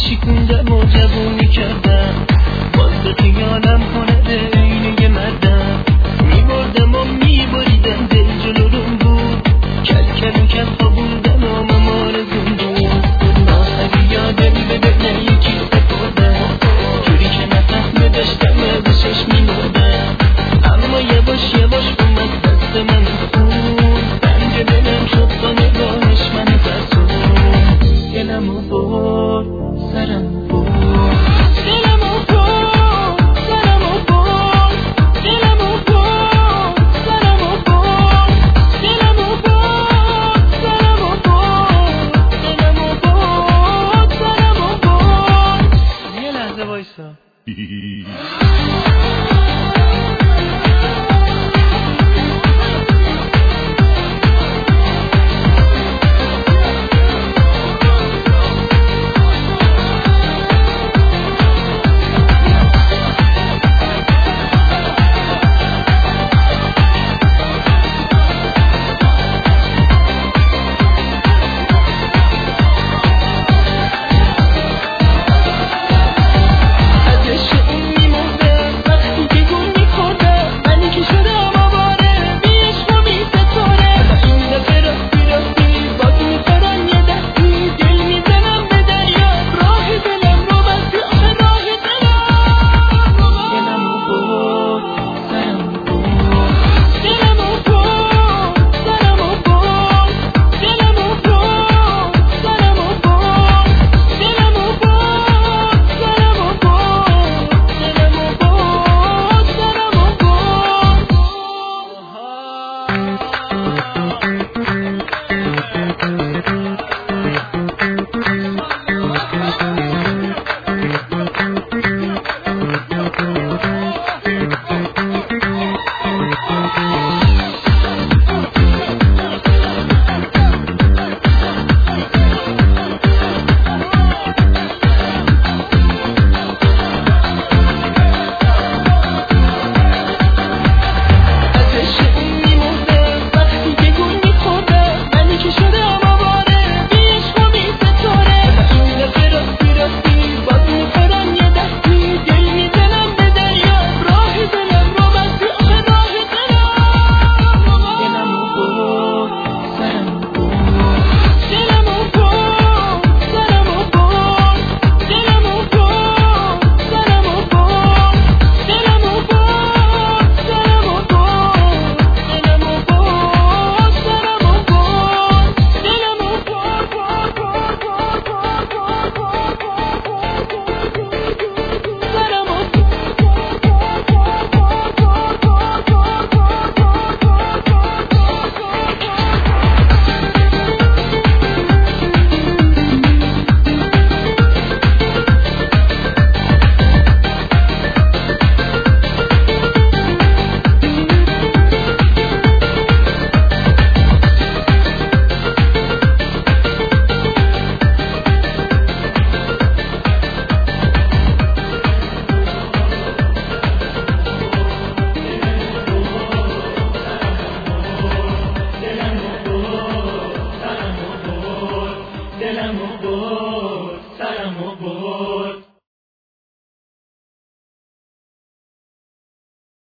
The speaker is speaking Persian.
شکوندم و جوونی کردم، باز به خیالم کنه اینه یه مردم. میبردم و میبریدم دل جلوم بود، کل کل و کل خوابوندم و ممار زندون. ناخری یادم بده یکی سپردم، جوری که نفهمه داشتم ازشش میمردم. اما یواش یواش اومد دست من خون، رنج دلم شد با نگاهش من ترسون. دلمو برد سرمو برد، دلمو برد سرمو برد، دلمو برد سرمو برد، دلمو برد سرمو برد، دلمو برد سرمو برد. یه لحظه وایسا. دلمو برد سرمو برد.